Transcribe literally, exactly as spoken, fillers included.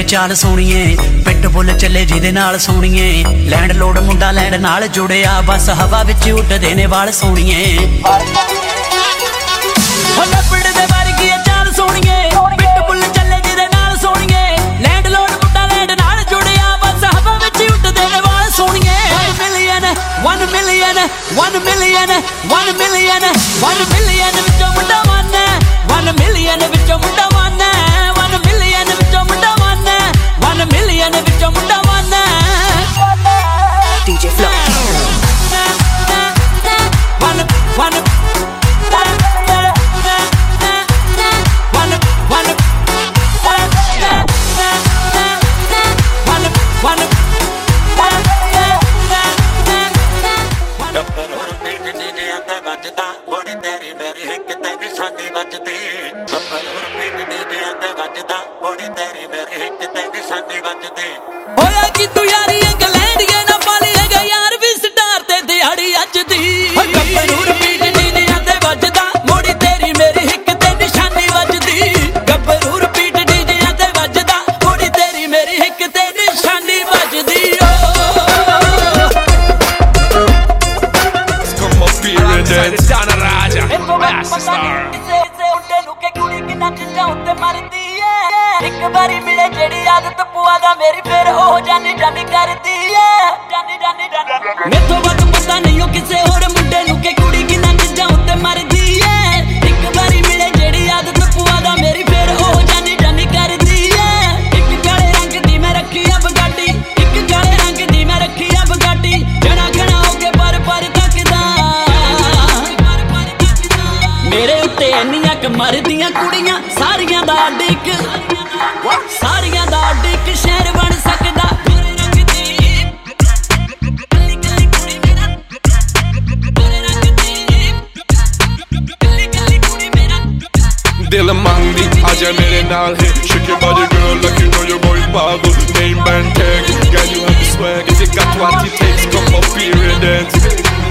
चाल सोणीए पिटबुल चले जिहदे नाल सोणीए लैंडलोड मुंडा लैंड नाल जुड़िया बस हवा विच उड्डदे ने वाल सोणीए लपड़ दे वर्गी चाल सोणीए पिटबुल चले जिहदे नाल सोणीए लैंडलोड मुंडा लैंड नाल जुड़िया बस हवा विच उड्डदे ने वाल सोणीए one million one million one million one million विचों मुंडा वन one million विचों मुंडा वन one million विचों मुंडा वन one million विचों मुंडा one D J Flow one one one one one one होया कि तू यारी इंग्लैंड ये ना पाली है यार भी स्टार ते दिहाड़ी अज दी गब्बरू रिपीट डीजे ते वजदा मोड़ी तेरी मेरी हिक ते निशानी वजदी गब्बरू रिपीट डीजे ते वजदा मोड़ी तेरी मेरी हिक ते निशानी वजदी Come up here and dance Dana Raja Master Star एक बारी मिले जेड़ी आदत पुआ दा मेरी फिर हो जानी जानी करदी है जानी जानी जानी मेथों वध पता नहीं हो किसे होर मुंडे नु के कुड़ी किना चीजां उत्ते मरदी है एक बारी मिले जेड़ी आदत पुआ दा मेरी फिर हो जानी जानी करदी है एक काले रंग दी मैं रखी अब गाड़ी एक काले रंग दी मैं रखी अब गाड़ी जणा घना हो के पर पर तकदा मेरे उत्ते इन्नियां क मरदियां कुड़ियां सारियां दा डिक सारियां दा डिक शहर बन सकदा गोरे रंग दी कल्ली कल्ली कुड़ी मेरा गोरे रंग दी कल्ली कल्ली कुड़ी मेरा दिल मंगदी आजा मेरे नाल है shake your body girl like you know you're going pago name band tag girl you have the swag if you got what it takes come up here and dance